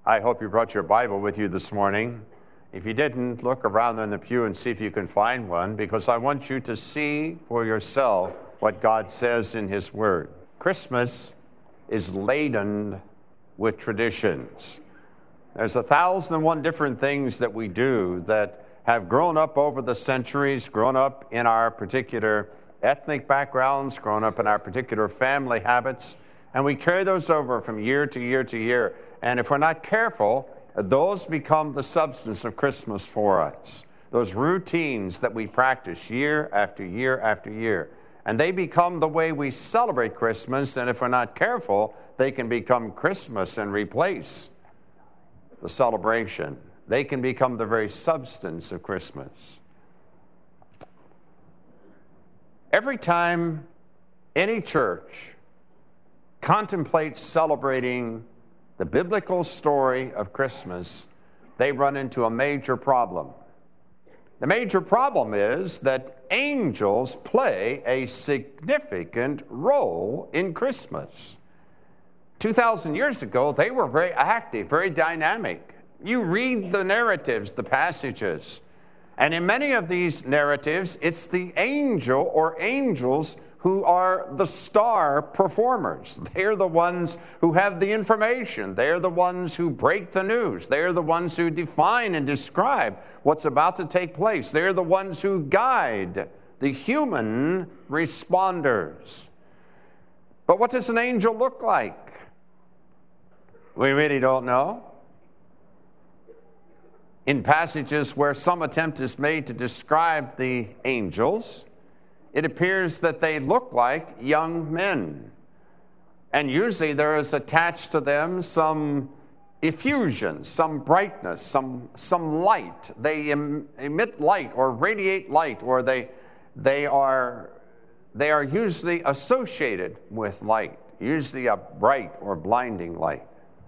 I hope you brought your Bible with you this morning. If you didn't, look around in the pew and see if you can find one, because I want you to see for yourself what God says in His Word. Christmas is laden with traditions. There's 1,001 different things that we do that have grown up over the centuries, grown up in our particular ethnic backgrounds, grown up in our particular family habits, and we carry those over from year to year to year. And if we're not careful, those become the substance of Christmas for us. Those routines that we practice year after year after year. And they become the way we celebrate Christmas, and if we're not careful, they can become Christmas and replace the celebration. They can become the very substance of Christmas. Every time any church contemplates celebrating the biblical story of Christmas, they run into a major problem. The major problem is that angels play a significant role in Christmas. 2,000 years ago, they were very active, very dynamic. You read the narratives, the passages, and in many of these narratives, it's the angel or angels who are the star performers. They're the ones who have the information. They're the ones who break the news. They're the ones who define and describe what's about to take place. They're the ones who guide the human responders. But what does an angel look like? We really don't know. In passages where some attempt is made to describe the angels, it appears that they look like young men. And usually there is attached to them some effusion, some brightness, some light. They emit light or radiate light, or they are usually associated with light, usually a bright or blinding light.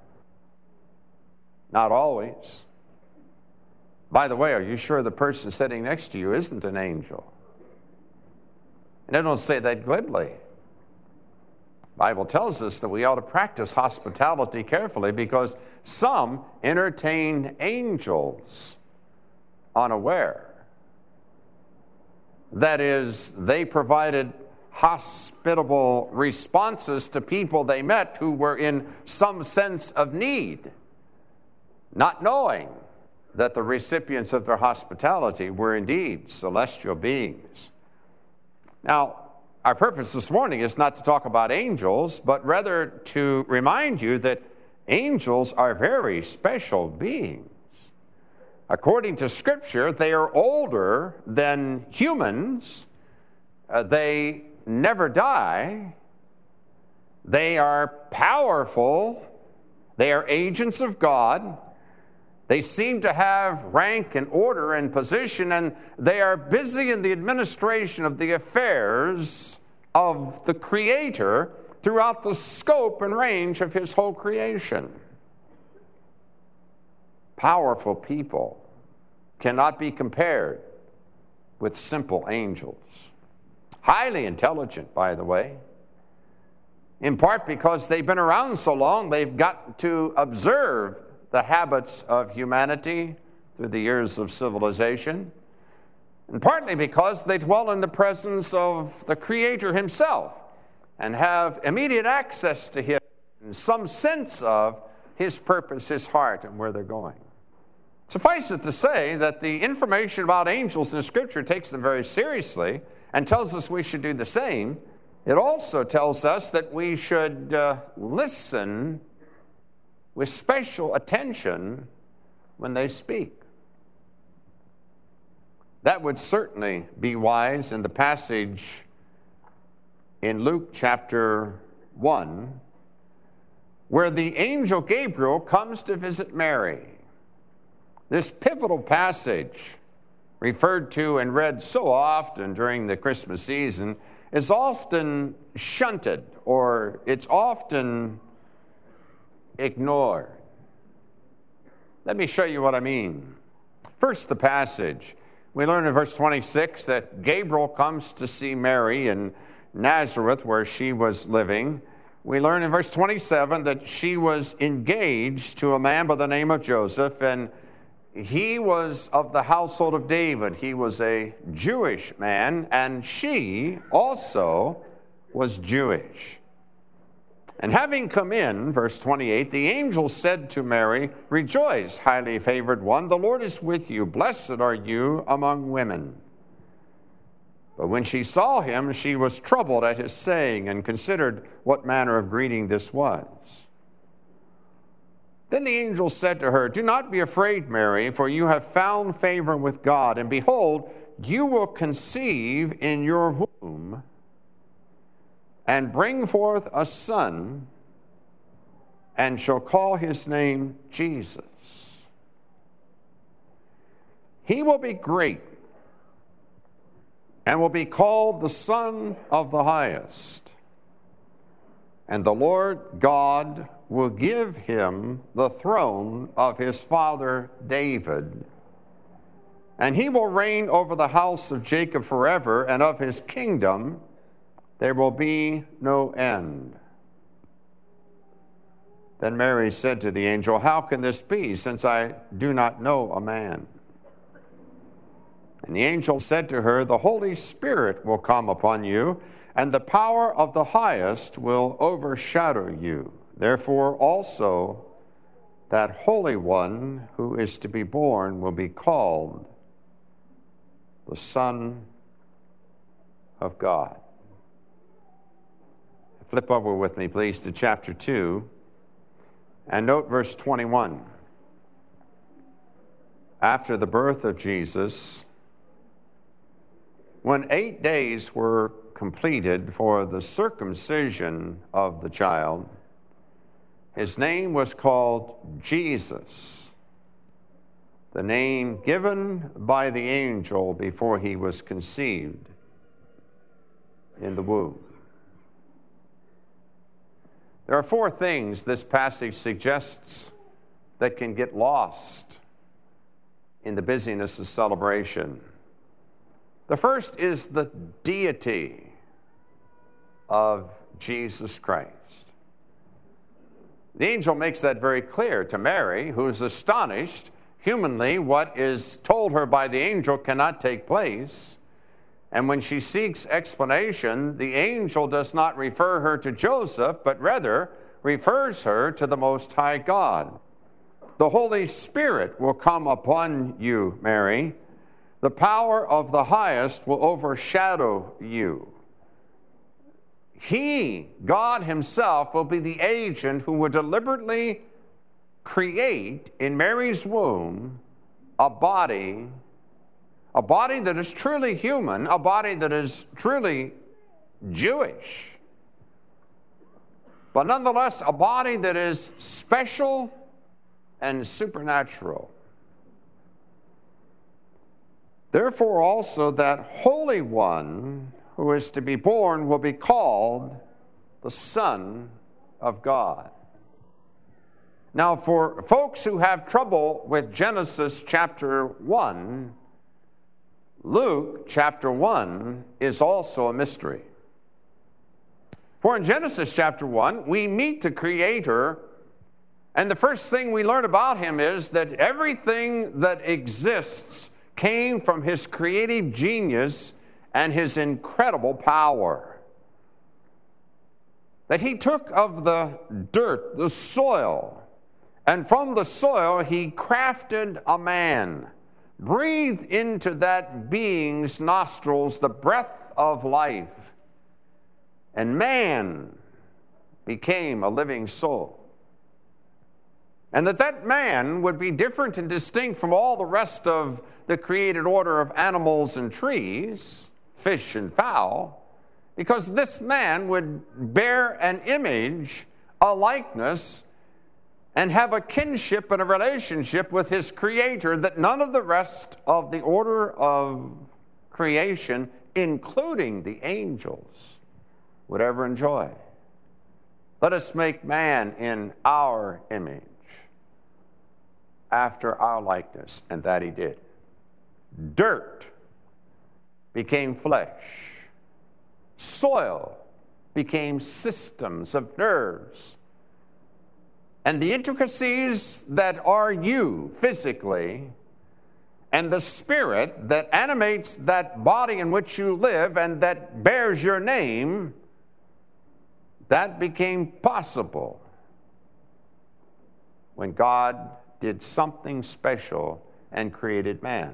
Not always. By the way, are you sure the person sitting next to you isn't an angel? And I don't say that glibly. The Bible tells us that we ought to practice hospitality carefully because some entertain angels unaware. That is, they provided hospitable responses to people they met who were in some sense of need, not knowing that the recipients of their hospitality were indeed celestial beings. Now, our purpose this morning is not to talk about angels, but rather to remind you that angels are very special beings. According to Scripture, they are older than humans. They never die. They are powerful. They are agents of God. They seem to have rank and order and position, and they are busy in the administration of the affairs of the Creator throughout the scope and range of His whole creation. Powerful people cannot be compared with simple angels. Highly intelligent, by the way, in part because they've been around so long, they've got to observe the habits of humanity through the years of civilization, and partly because they dwell in the presence of the Creator Himself and have immediate access to Him and some sense of His purpose, His heart, and where they're going. Suffice it to say that the information about angels in Scripture takes them very seriously and tells us we should do the same. It also tells us that we should listen with special attention when they speak. That would certainly be wise in the passage in Luke chapter 1, where the angel Gabriel comes to visit Mary. This pivotal passage, referred to and read so often during the Christmas season, is often shunted, or it's often ignored. Let me show you what I mean. First, the passage. We learn in verse 26 that Gabriel comes to see Mary in Nazareth, where she was living, we learn in verse 27 that she was engaged to a man by the name of Joseph, and he was of the household of David. He was a Jewish man, and she also was Jewish. And having come in, verse 28, the angel said to Mary, "Rejoice, highly favored one, the Lord is with you. Blessed are you among women." But when she saw him, she was troubled at his saying, and considered what manner of greeting this was. Then the angel said to her, "Do not be afraid, Mary, for you have found favor with God. And behold, you will conceive in your womb and bring forth a son, and shall call his name Jesus. He will be great and will be called the Son of the Highest. And the Lord God will give him the throne of his father David. And he will reign over the house of Jacob forever, and of his kingdom there will be no end." Then Mary said to the angel, "How can this be, since I do not know a man?" And the angel said to her, "The Holy Spirit will come upon you, and the power of the Highest will overshadow you. Therefore also that Holy One who is to be born will be called the Son of God." Flip over with me, please, to chapter 2, and note verse 21. After the birth of Jesus, when 8 days were completed for the circumcision of the child, his name was called Jesus, the name given by the angel before he was conceived in the womb. There are 4 things this passage suggests that can get lost in the busyness of celebration. The first is the deity of Jesus Christ. The angel makes that very clear to Mary, who is astonished. Humanly, what is told her by the angel cannot take place. And when she seeks explanation, the angel does not refer her to Joseph, but rather refers her to the Most High God. The Holy Spirit will come upon you, Mary. The power of the Highest will overshadow you. He, God himself, will be the agent who will deliberately create in Mary's womb a body that is truly human, a body that is truly Jewish, but nonetheless a body that is special and supernatural. Therefore also that Holy One who is to be born will be called the Son of God. Now, for folks who have trouble with Genesis chapter 1, Luke chapter 1 is also a mystery. For in Genesis chapter 1, we meet the Creator, and the first thing we learn about him is that everything that exists came from his creative genius and his incredible power. That he took of the dirt, the soil, and from the soil he crafted a man, breathed into that being's nostrils the breath of life, and man became a living soul. And that man would be different and distinct from all the rest of the created order of animals and trees, fish and fowl, because this man would bear an image, a likeness, and have a kinship and a relationship with his Creator that none of the rest of the order of creation, including the angels, would ever enjoy. Let us make man in our image, after our likeness, and that he did. Dirt became flesh. Soil became systems of nerves. And the intricacies that are you physically, and the spirit that animates that body in which you live and that bears your name, that became possible when God did something special and created man.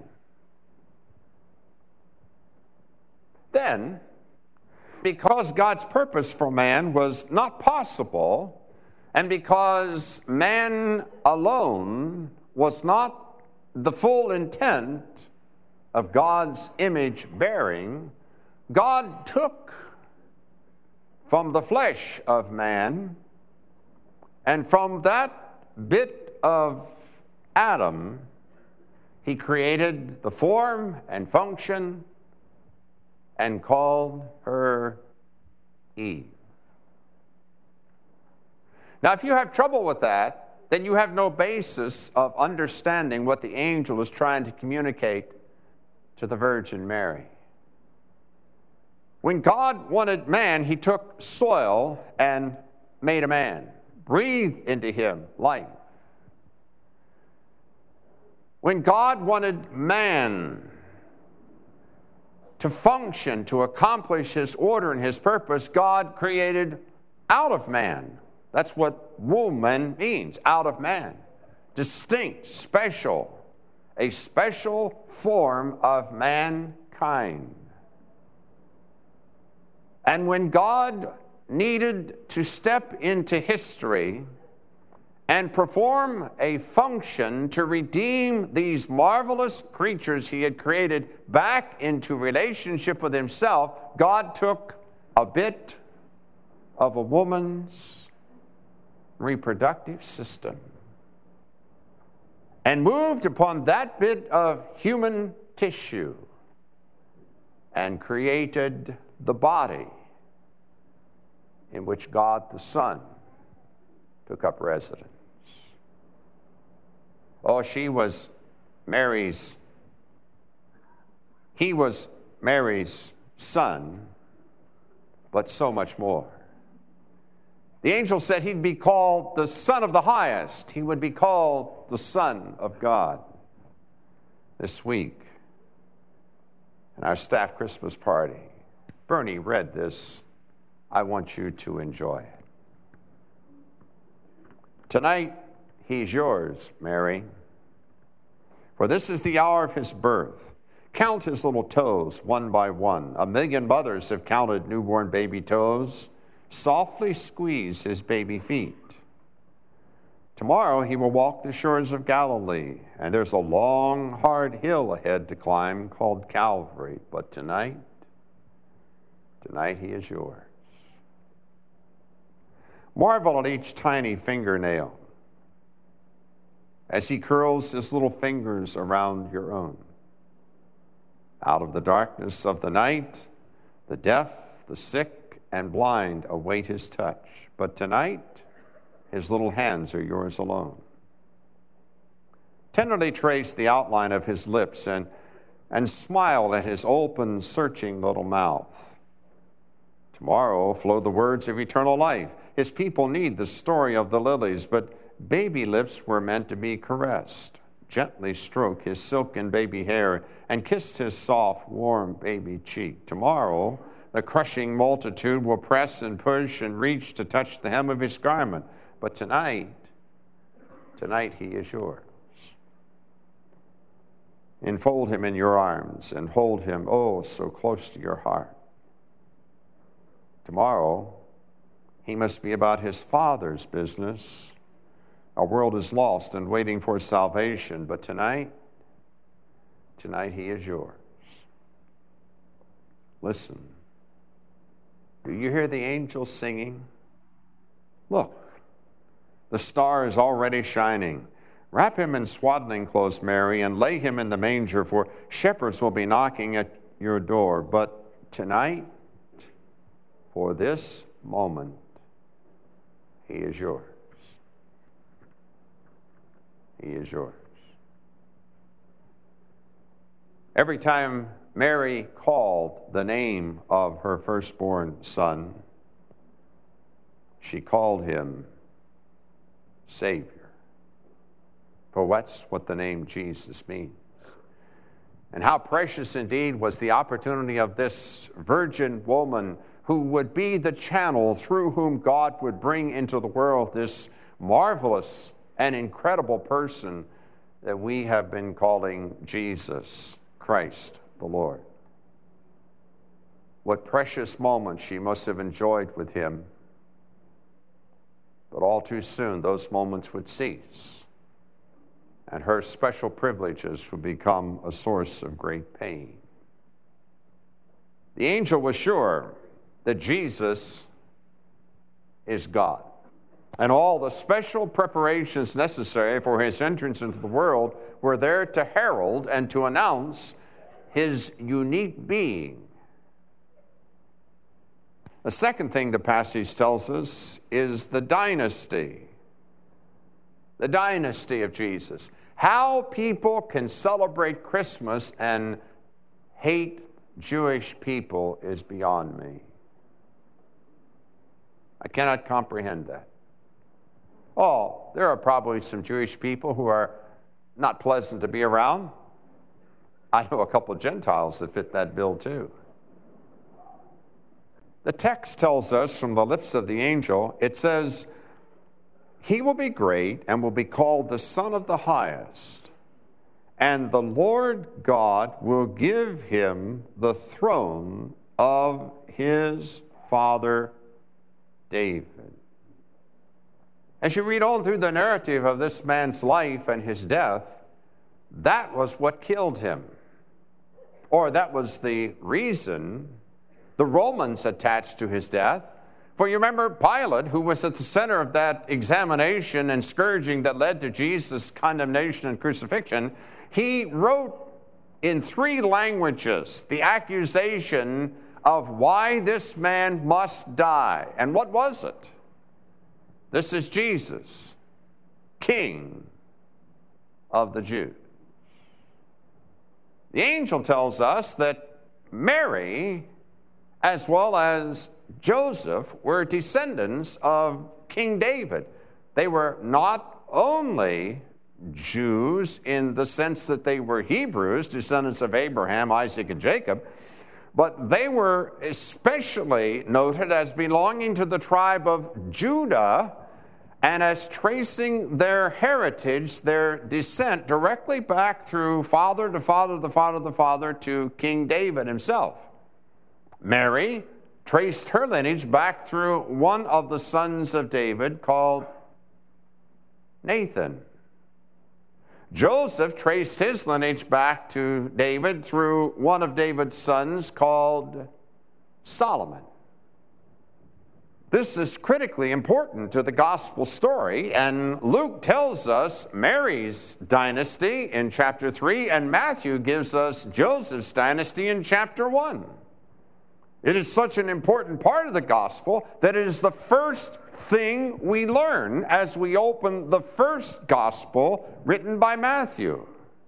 Then, because God's purpose for man was not possible, and because man alone was not the full intent of God's image bearing, God took from the flesh of man, and from that bit of Adam, he created the form and function and called her Eve. Now, if you have trouble with that, then you have no basis of understanding what the angel is trying to communicate to the Virgin Mary. When God wanted man, he took soil and made a man, breathed into him life. When God wanted man to function, to accomplish his order and his purpose, God created out of man. That's what woman means, out of man. Distinct, special, a special form of mankind. And when God needed to step into history and perform a function to redeem these marvelous creatures he had created back into relationship with himself, God took a bit of a woman's reproductive system and moved upon that bit of human tissue and created the body in which God the Son took up residence. Oh, he was Mary's son, but so much more. The angel said he'd be called the Son of the Highest. He would be called the Son of God. This week, in our staff Christmas party, Bernie read this. I want you to enjoy it. Tonight, he's yours, Mary. For this is the hour of his birth. Count his little toes one by one. 1,000,000 mothers have counted newborn baby toes. Softly squeeze his baby feet. Tomorrow he will walk the shores of Galilee, and there's a long, hard hill ahead to climb called Calvary. But tonight he is yours. Marvel at each tiny fingernail as he curls his little fingers around your own. Out of the darkness of the night, the deaf, the sick, and blind await his touch. But tonight, his little hands are yours alone. Tenderly trace the outline of his lips and smile at his open, searching little mouth. Tomorrow flow the words of eternal life. His people need the story of the lilies, but baby lips were meant to be caressed. Gently stroke his silken baby hair and kiss his soft, warm baby cheek. Tomorrow, the crushing multitude will press and push and reach to touch the hem of his garment. But tonight he is yours. Enfold him in your arms and hold him, oh, so close to your heart. Tomorrow, he must be about his Father's business. Our world is lost and waiting for salvation, but tonight he is yours. Listen. Do you hear the angels singing? Look, the star is already shining. Wrap him in swaddling clothes, Mary, and lay him in the manger, for shepherds will be knocking at your door. But tonight, for this moment, he is yours. He is yours. Every time Mary called the name of her firstborn son, she called him Savior. For that's what the name Jesus means. And how precious indeed was the opportunity of this virgin woman who would be the channel through whom God would bring into the world this marvelous and incredible person that we have been calling Jesus Christ the Lord. What precious moments she must have enjoyed with him. But all too soon, those moments would cease, and her special privileges would become a source of great pain. The angel was sure that Jesus is God, and all the special preparations necessary for his entrance into the world were there to herald and to announce his unique being. The second thing the passage tells us is the dynasty of Jesus. How people can celebrate Christmas and hate Jewish people is beyond me. I cannot comprehend that. Oh, there are probably some Jewish people who are not pleasant to be around. I know a couple of Gentiles that fit that bill too. The text tells us from the lips of the angel, it says, he will be great and will be called the Son of the Highest, and the Lord God will give him the throne of his father David. As you read on through the narrative of this man's life and his death, that was what killed him. Or that was the reason the Romans attached to his death. For you remember Pilate, who was at the center of that examination and scourging that led to Jesus' condemnation and crucifixion, he wrote in 3 languages the accusation of why this man must die. And what was it? This is Jesus, King of the Jews. The angel tells us that Mary, as well as Joseph, were descendants of King David. They were not only Jews in the sense that they were Hebrews, descendants of Abraham, Isaac, and Jacob, but they were especially noted as belonging to the tribe of Judah and as tracing their heritage, their descent, directly back through father to father to father to father to King David himself. Mary traced her lineage back through one of the sons of David called Nathan. Joseph traced his lineage back to David through one of David's sons called Solomon. This is critically important to the gospel story, and Luke tells us Mary's dynasty in chapter 3, and Matthew gives us Joseph's dynasty in chapter 1. It is such an important part of the gospel that it is the first thing we learn as we open the first gospel written by Matthew.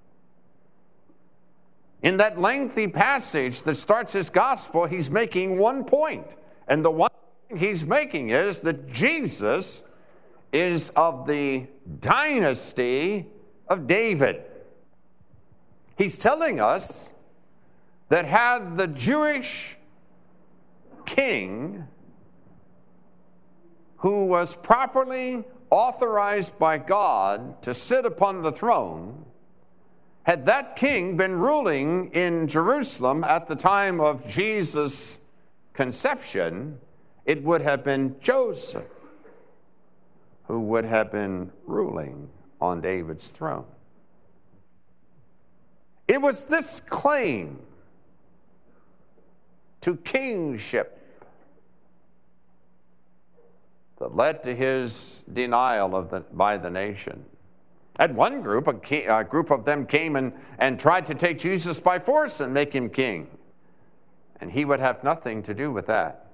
In that lengthy passage that starts his gospel, he's making one point. And the one point he's making is that Jesus is of the dynasty of David. He's telling us that had the Jewish king, who was properly authorized by God to sit upon the throne, had that king been ruling in Jerusalem at the time of Jesus' conception, it would have been Joseph who would have been ruling on David's throne. It was this claim to kingship that led to his denial by the nation. And one group, a group of them came and tried to take Jesus by force and make him king. And he would have nothing to do with that.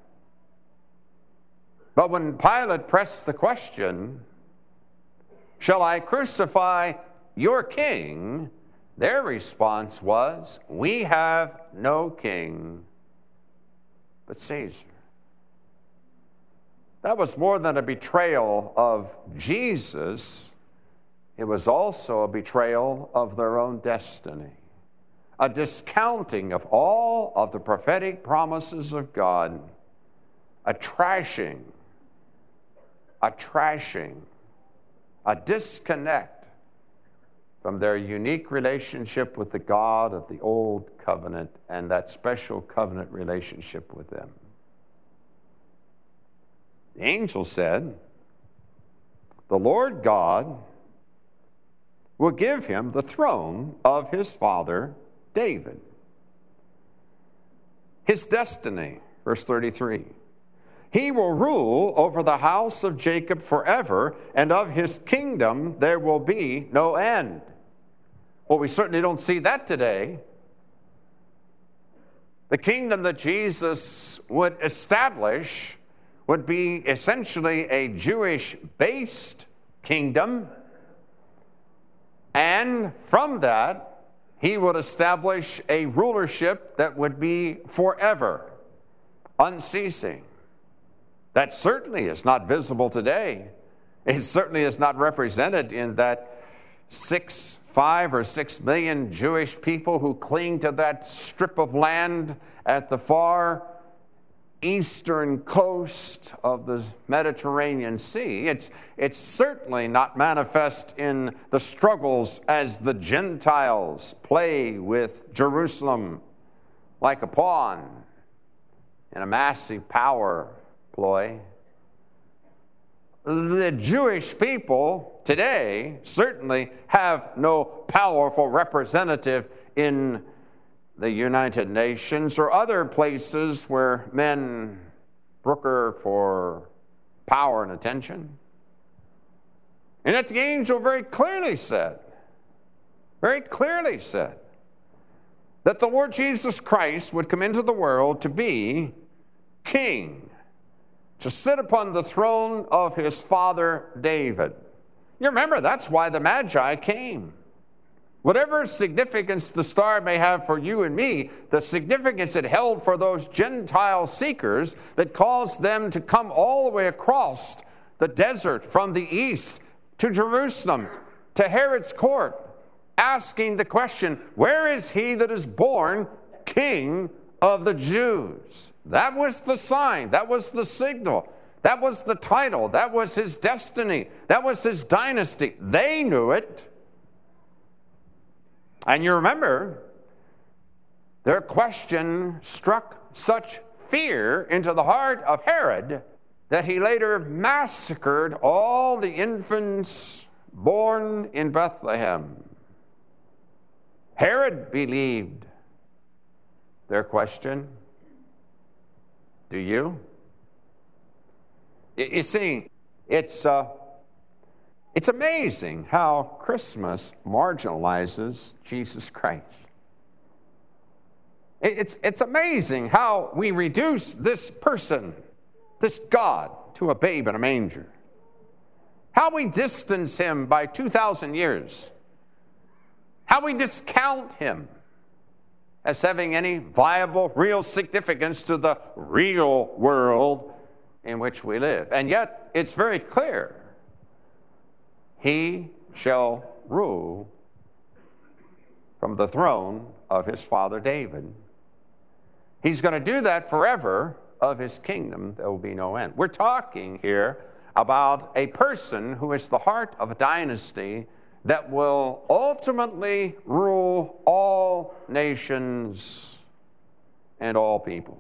But when Pilate pressed the question, "Shall I crucify your king?" their response was, "We have no king but Caesar." That was more than a betrayal of Jesus. It was also a betrayal of their own destiny, a discounting of all of the prophetic promises of God, a trashing, a disconnect from their unique relationship with the God of the Old Covenant and that special covenant relationship with them. The angel said, "The Lord God will give him the throne of his father David." His destiny, verse 33, "He will rule over the house of Jacob forever, and of his kingdom there will be no end." Well, we certainly don't see that today. The kingdom that Jesus would establish would be essentially a Jewish-based kingdom, and from that, he would establish a rulership that would be forever, unceasing. That certainly is not visible today. It certainly is not represented in that 5 or 6 million Jewish people who cling to that strip of land at the far eastern coast of the Mediterranean Sea. It's certainly not manifest in the struggles as the Gentiles play with Jerusalem like a pawn in a massive power ploy. The Jewish people today certainly have no powerful representative in the United Nations or other places where men broker for power and attention. And yet the angel very clearly said, that the Lord Jesus Christ would come into the world to be king, to sit upon the throne of his father David. You remember, that's why the Magi came. Whatever significance the star may have for you and me, the significance it held for those Gentile seekers that caused them to come all the way across the desert from the east to Jerusalem, to Herod's court, asking the question, "Where is he that is born King of the Jews?" That was the sign. That was the signal. That was the title. That was his destiny. That was his dynasty. They knew it. And you remember, their question struck such fear into the heart of Herod that he later massacred all the infants born in Bethlehem. Herod believed their question. Do you? You see, it's amazing how Christmas marginalizes Jesus Christ. It's amazing how we reduce this person, this God, to a babe in a manger. How we distance him by 2,000 years. How we discount him as having any viable, real significance to the real world in which we live. And yet, it's very clear. He shall rule from the throne of his father David. He's going to do that forever. Of his kingdom, there will be no end. We're talking here about a person who is the heart of a dynasty that will ultimately rule all nations and all people.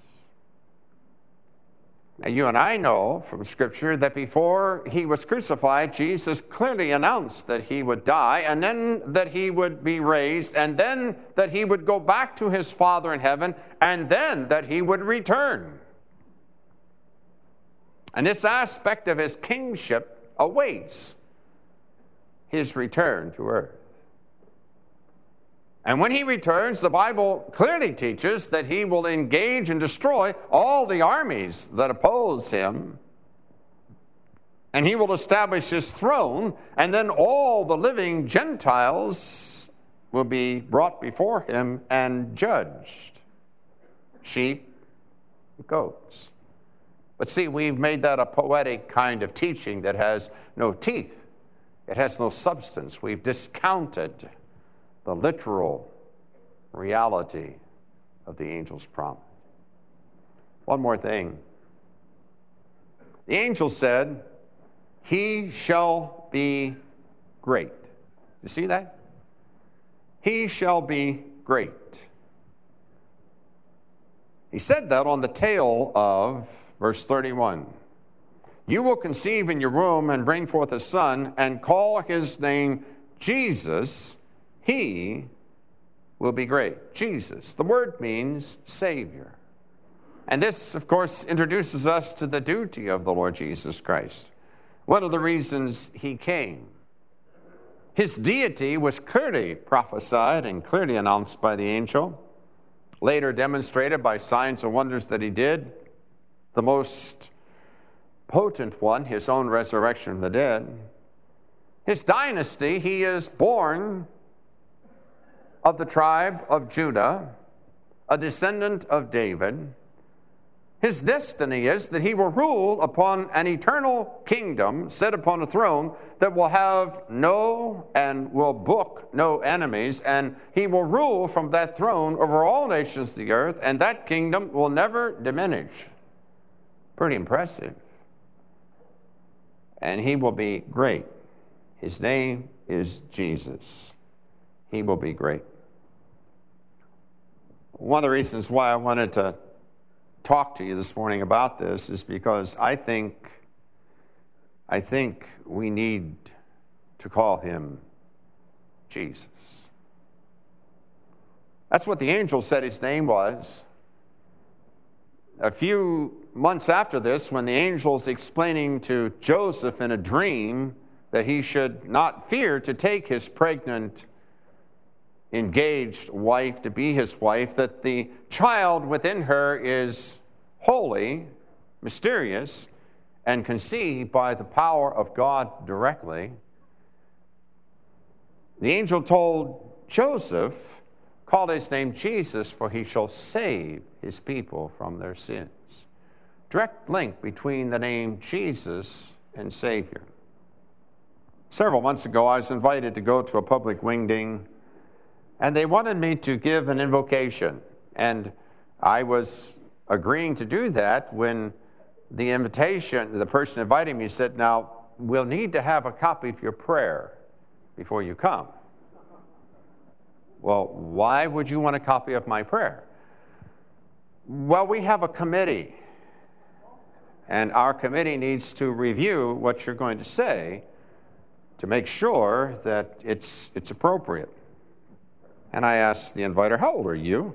Now, you and I know from Scripture that before he was crucified, Jesus clearly announced that he would die, and then that he would be raised, and then that he would go back to his Father in heaven, and then that he would return. And this aspect of his kingship awaits his return to earth. And when he returns, the Bible clearly teaches that he will engage and destroy all the armies that oppose him. And he will establish his throne, and then all the living Gentiles will be brought before him and judged. Sheep, goats. But see, we've made that a poetic kind of teaching that has no teeth. It has no substance. We've discounted the literal reality of the angel's promise. One more thing. The angel said, "He shall be great." You see that? He shall be great. He said that on the tail of verse 31. "You will conceive in your womb and bring forth a son and call his name Jesus. He will be great." Jesus. The word means Savior. And this, of course, introduces us to the duty of the Lord Jesus Christ. One of the reasons he came. His deity was clearly prophesied and clearly announced by the angel, later demonstrated by signs and wonders that he did. The most potent one, his own resurrection from the dead. His dynasty, he is born of the tribe of Judah, a descendant of David. His destiny is that he will rule upon an eternal kingdom set upon a throne that will have no and will book no enemies, and he will rule from that throne over all nations of the earth, and that kingdom will never diminish. Pretty impressive. And he will be great. His name is Jesus. He will be great. One of the reasons why I wanted to talk to you this morning about this is because I think we need to call him Jesus. That's what the angel said his name was. A few months after this, when the angel's explaining to Joseph in a dream that he should not fear to take his pregnant engaged wife to be his wife, that the child within her is holy, mysterious, and conceived by the power of God directly. The angel told Joseph, "Call his name Jesus, for he shall save his people from their sins." Direct link between the name Jesus and Savior. Several months ago, I was invited to go to a public wingding, and they wanted me to give an invocation. And I was agreeing to do that when the person inviting me said, "Now, we'll need to have a copy of your prayer before you come." Well, why would you want a copy of my prayer? Well, we have a committee, and our committee needs to review what you're going to say to make sure that it's appropriate. And I asked the inviter, "How old are you?"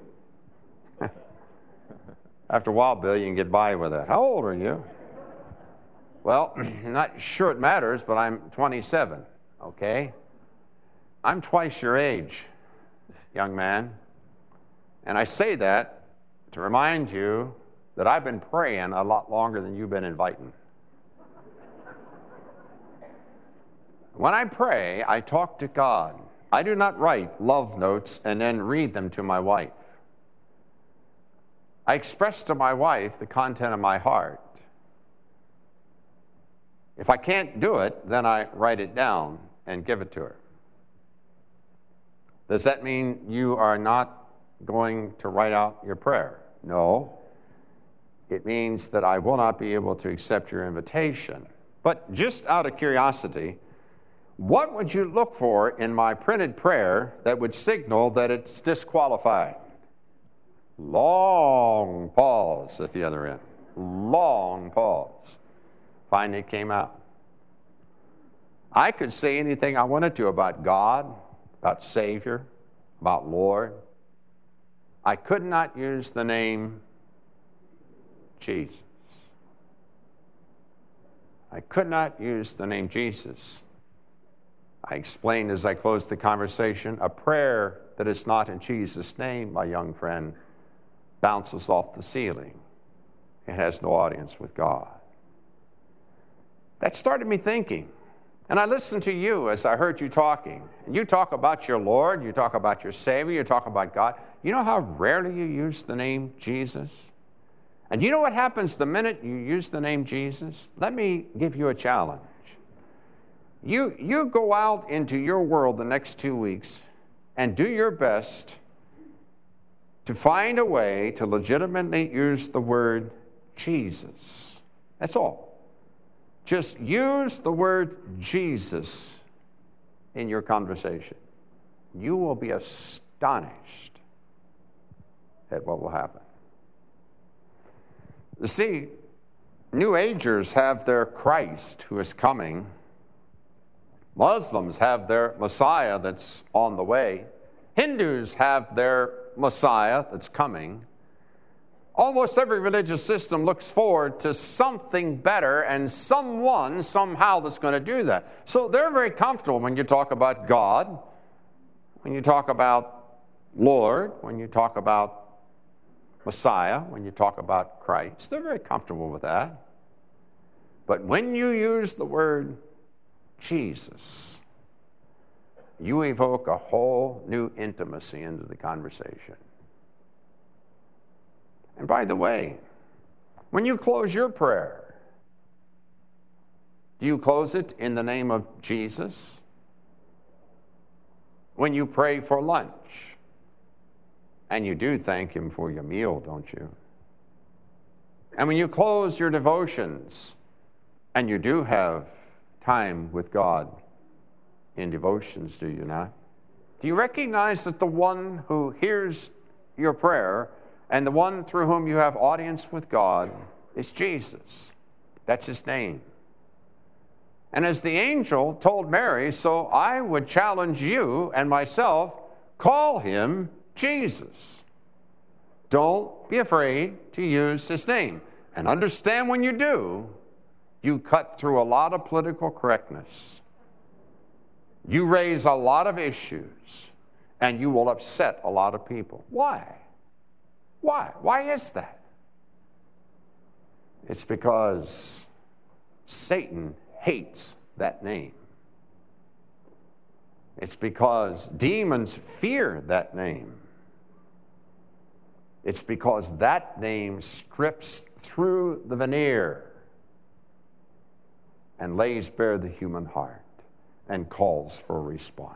After a while, Bill, you can get by with that. "How old are you?" "Well, I'm not sure it matters, but I'm 27. "Okay. I'm twice your age, young man. And I say that to remind you that I've been praying a lot longer than you've been inviting. When I pray, I talk to God. I do not write love notes and then read them to my wife. I express to my wife the content of my heart. If I can't do it, then I write it down and give it to her." Does that mean you are not going to write out your prayer? No. It means that I will not be able to accept your invitation. But just out of curiosity, what would you look for in my printed prayer that would signal that it's disqualified? Long pause at the other end. Long pause. Finally it came out. I could say anything I wanted to about God, about Savior, about Lord. I could not use the name Jesus. I could not use the name Jesus. I explained as I closed the conversation, a prayer that is not in Jesus' name, my young friend, bounces off the ceiling. It has no audience with God. That started me thinking. And I listened to you as I heard you talking. And you talk about your Lord, you talk about your Savior, you talk about God. You know how rarely you use the name Jesus? And you know what happens the minute you use the name Jesus? Let me give you a challenge. You go out into your world the next 2 weeks and do your best to find a way to legitimately use the word Jesus. That's all. Just use the word Jesus in your conversation. You will be astonished at what will happen. You see, New Agers have their Christ who is coming. Muslims have their Messiah that's on the way. Hindus have their Messiah that's coming. Almost every religious system looks forward to something better and someone, somehow, that's going to do that. So they're very comfortable when you talk about God, when you talk about Lord, when you talk about Messiah, when you talk about Christ. They're very comfortable with that. But when you use the word Jesus, you evoke a whole new intimacy into the conversation. And by the way, when you close your prayer, do you close it in the name of Jesus? When you pray for lunch, and you do thank Him for your meal, don't you? And when you close your devotions, and you do have time with God in devotions, do you not? Do you recognize that the one who hears your prayer and the one through whom you have audience with God is Jesus? That's His name. And as the angel told Mary, so I would challenge you and myself, call Him Jesus. Don't be afraid to use His name. And understand when you do, you cut through a lot of political correctness. You raise a lot of issues, and you will upset a lot of people. Why? Why? Why is that? It's because Satan hates that name. It's because demons fear that name. It's because that name strips through the veneer and lays bare the human heart and calls for a response.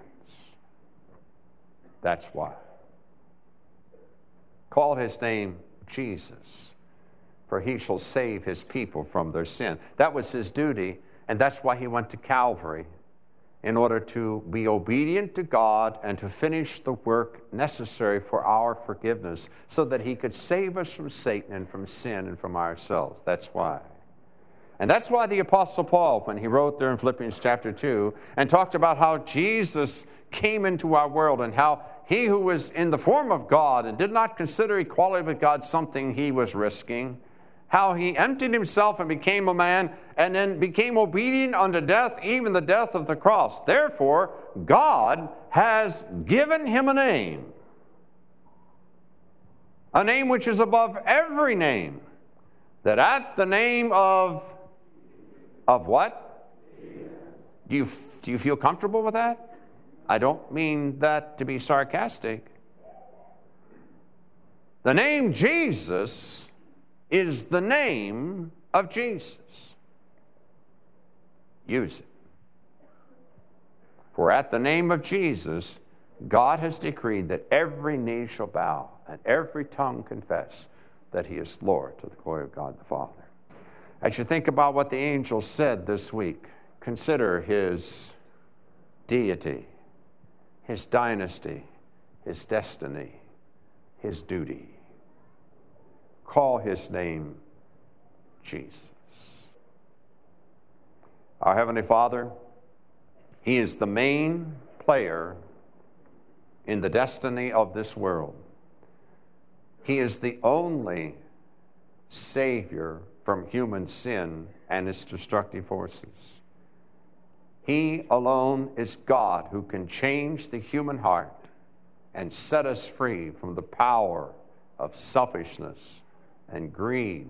That's why. Call His name Jesus, for He shall save His people from their sin. That was His duty, and that's why He went to Calvary, in order to be obedient to God and to finish the work necessary for our forgiveness, so that He could save us from Satan and from sin and from ourselves. That's why. And that's why the Apostle Paul, when he wrote there in Philippians chapter 2, and talked about how Jesus came into our world and how He who was in the form of God and did not consider equality with God something he was risking, how He emptied Himself and became a man, and then became obedient unto death, even the death of the cross. Therefore, God has given Him a name which is above every name, that at the name of what? Do you feel comfortable with that? I don't mean that to be sarcastic. The name Jesus is the name of Jesus. Use it. For at the name of Jesus, God has decreed that every knee shall bow and every tongue confess that He is Lord, to the glory of God the Father. As you think about what the angel said this week, consider His deity, His dynasty, His destiny, His duty. Call His name Jesus. Our Heavenly Father, He is the main player in the destiny of this world. He is the only Savior from human sin and its destructive forces. He alone is God who can change the human heart and set us free from the power of selfishness and greed.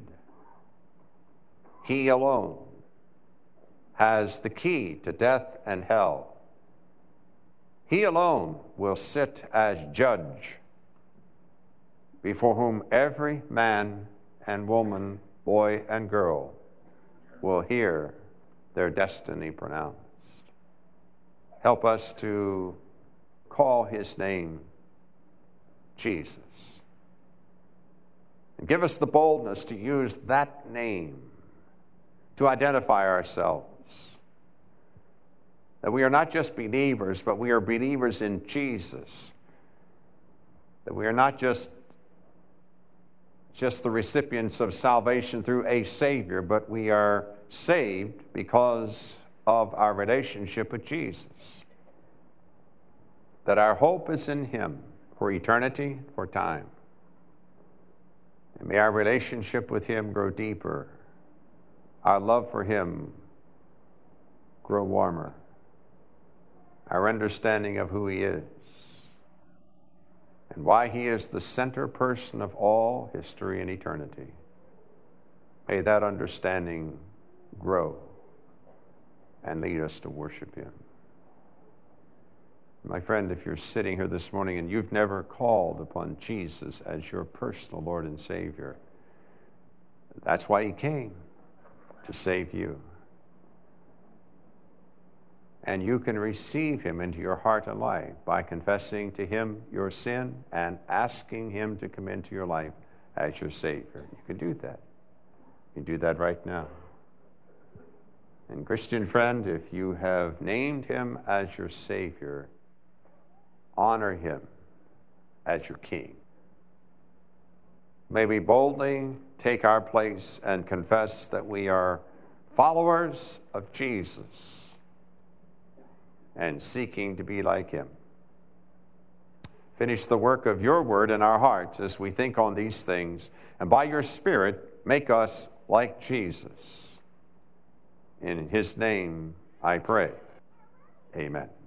He alone has the key to death and hell. He alone will sit as judge, before whom every man and woman, boy and girl will hear their destiny pronounced. Help us to call his name Jesus. And give us the boldness to use that name to identify ourselves. That we are not just believers, but we are believers in Jesus. That we are not just the recipients of salvation through a Savior, but we are saved because of our relationship with Jesus. That our hope is in him for eternity, for time. And may our relationship with him grow deeper. Our love for him grow warmer. Our understanding of who he is and why he is the center person of all history and eternity. May that understanding grow and lead us to worship him. My friend, if you're sitting here this morning and you've never called upon Jesus as your personal Lord and Savior, that's why he came, to save you. And you can receive him into your heart and life by confessing to him your sin and asking him to come into your life as your Savior. You can do that. You can do that right now. And Christian friend, if you have named him as your Savior, honor him as your King. May we boldly take our place and confess that we are followers of Jesus and seeking to be like him. Finish the work of your word in our hearts as we think on these things, and by your Spirit, make us like Jesus. In his name I pray. Amen.